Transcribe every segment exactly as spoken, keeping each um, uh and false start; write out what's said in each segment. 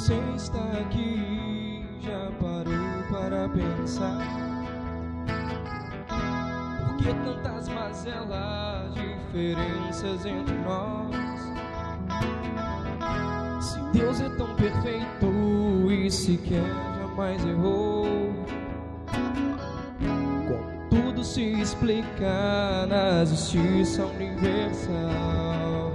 Você está aqui, já parou para pensar? Por que tantas mazelas, diferenças entre nós? Se Deus é tão perfeito e sequer jamais errou, como tudo se explica na justiça universal.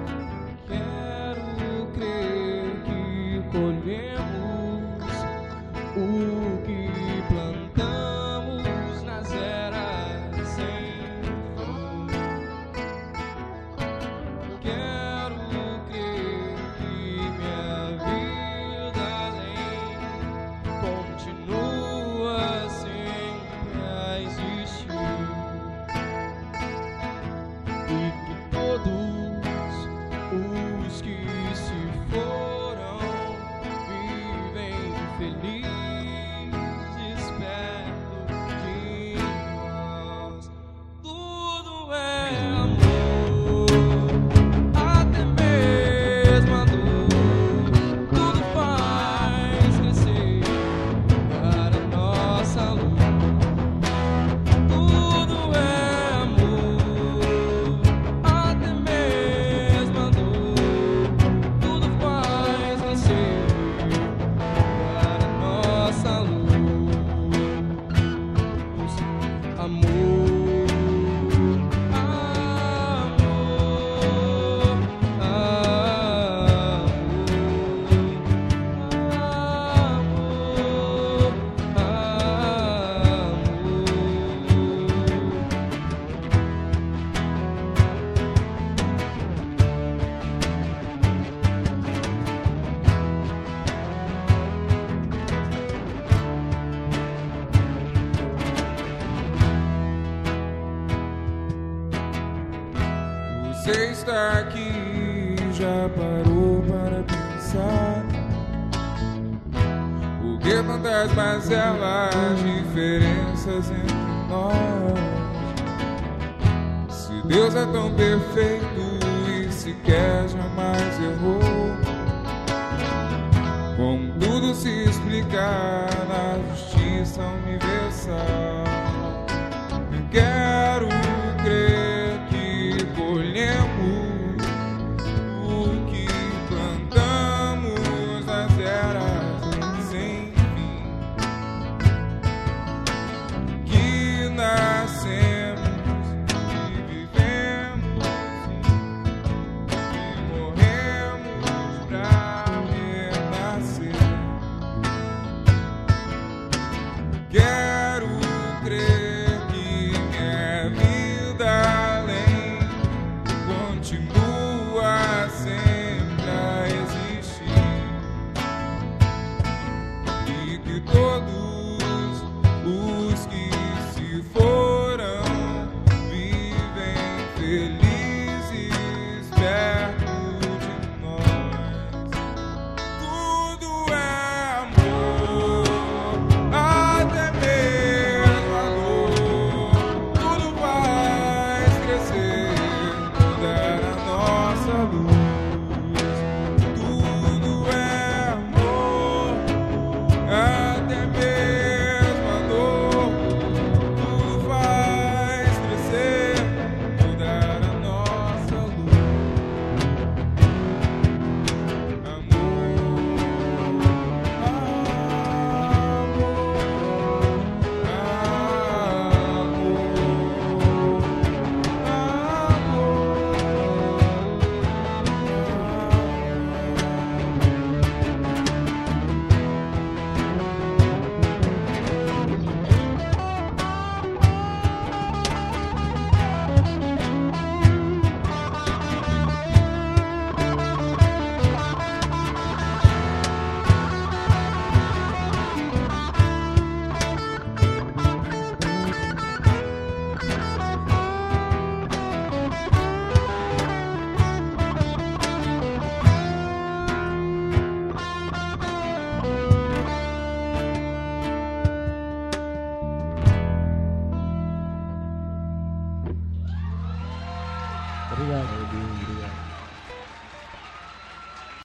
Quero crer que colhemos o que plantamos nas eras sem fim. Quero crer que minha vida além continua sempre a existir, e que todos os que se foram vivem felizes perto de nós. Tudo é amor, até mesmo a dor. Tudo faz crescer para nossa luz. Tudo é amor, até mesmo a dor. Tudo faz crescer para nossa luz. Amor, amor, amor, Você está aqui, já parou para pensar? Por que tantas mazelas, diferenças entre nós? Se Deus é tão perfeito e sequer jamais errou, como tudo se explica na justiça universal. Quero crer que colhemos o que plantamos nas eras sem fim, que nascemos e vivemos e morremos pra renascer. Quero crer que minha vida além continua sempre a existir, e que todos os que se foram vivem felizes perto de nós. Tudo é amor, até mesmo a dor. Tudo faz crescer, mudar a nossa luz. Tudo é amor, até mesmo a dor. Tudo faz crescer, mudar a nossa luz. Obrigado. Obrigado.